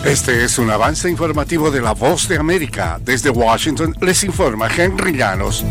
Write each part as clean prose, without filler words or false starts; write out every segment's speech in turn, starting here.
Este es un avance informativo de La Voz de América. Desde Washington les informa Henry Llanos.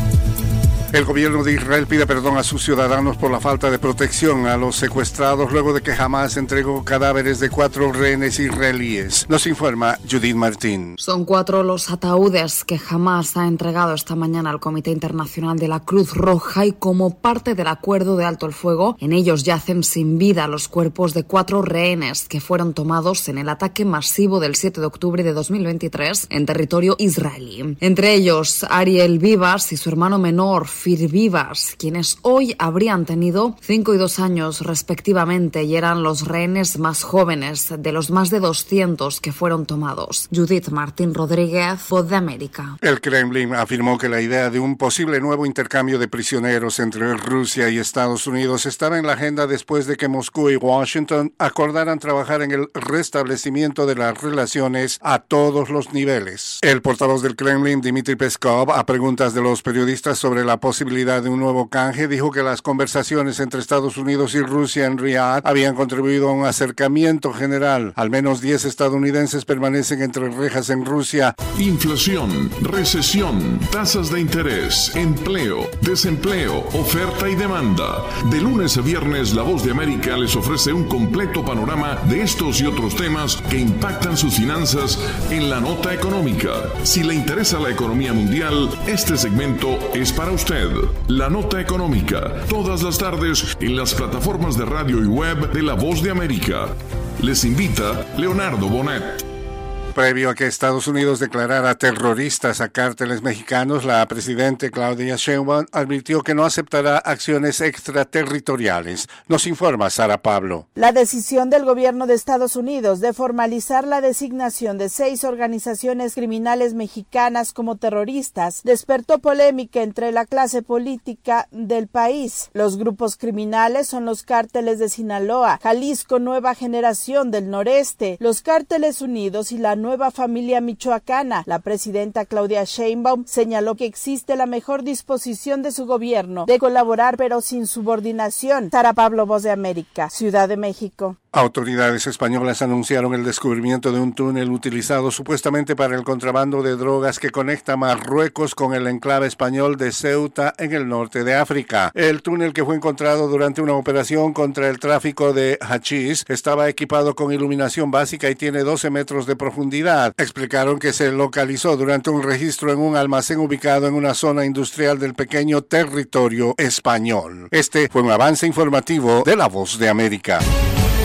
El gobierno de Israel pide perdón a sus ciudadanos por la falta de protección a los secuestrados luego de que Hamás entregó cadáveres de 4 rehenes israelíes. Nos informa Judith Martín. Son 4 los ataúdes que Hamás ha entregado esta mañana al Comité Internacional de la Cruz Roja y como parte del acuerdo de alto el fuego, en ellos yacen sin vida los cuerpos de 4 rehenes que fueron tomados en el ataque masivo del 7 de octubre de 2023 en territorio israelí. Entre ellos, Ariel Vivas y su hermano menor, Fir Vivas, quienes hoy habrían tenido 5 y 2 años respectivamente y eran los rehenes más jóvenes de los más de 200 que fueron tomados. Judith Martín Rodríguez, Voz de América. El Kremlin afirmó que la idea de un posible nuevo intercambio de prisioneros entre Rusia y Estados Unidos estaba en la agenda después de que Moscú y Washington acordaran trabajar en el restablecimiento de las relaciones a todos los niveles. El portavoz del Kremlin, Dmitry Peskov, a preguntas de los periodistas sobre la posibilidad de un nuevo canje, dijo que las conversaciones entre Estados Unidos y Rusia en Riad habían contribuido a un acercamiento general. Al menos 10 estadounidenses permanecen entre rejas en Rusia. Inflación, recesión, tasas de interés, empleo, desempleo, oferta y demanda. De lunes a viernes, La Voz de América les ofrece un completo panorama de estos y otros temas que impactan sus finanzas en la nota económica. Si le interesa la economía mundial, este segmento es para usted. La Nota Económica, todas las tardes en las plataformas de radio y web de La Voz de América. Les invita Leonardo Bonet. Previo a que Estados Unidos declarara terroristas a cárteles mexicanos, la presidenta Claudia Sheinbaum advirtió que no aceptará acciones extraterritoriales. Nos informa Sara Pablo. La decisión del gobierno de Estados Unidos de formalizar la designación de 6 organizaciones criminales mexicanas como terroristas despertó polémica entre la clase política del país. Los grupos criminales son los cárteles de Sinaloa, Jalisco Nueva Generación del Noreste, los Cárteles Unidos y la Nueva Familia Michoacana. La presidenta Claudia Sheinbaum señaló que existe la mejor disposición de su gobierno de colaborar pero sin subordinación. Sara Pablo, Voz de América, Ciudad de México. Autoridades españolas anunciaron el descubrimiento de un túnel utilizado supuestamente para el contrabando de drogas que conecta Marruecos con el enclave español de Ceuta en el norte de África. El túnel, que fue encontrado durante una operación contra el tráfico de hachís, estaba equipado con iluminación básica y tiene 12 metros de profundidad. Explicaron que se localizó durante un registro en un almacén ubicado en una zona industrial del pequeño territorio español. Este fue un avance informativo de La Voz de América.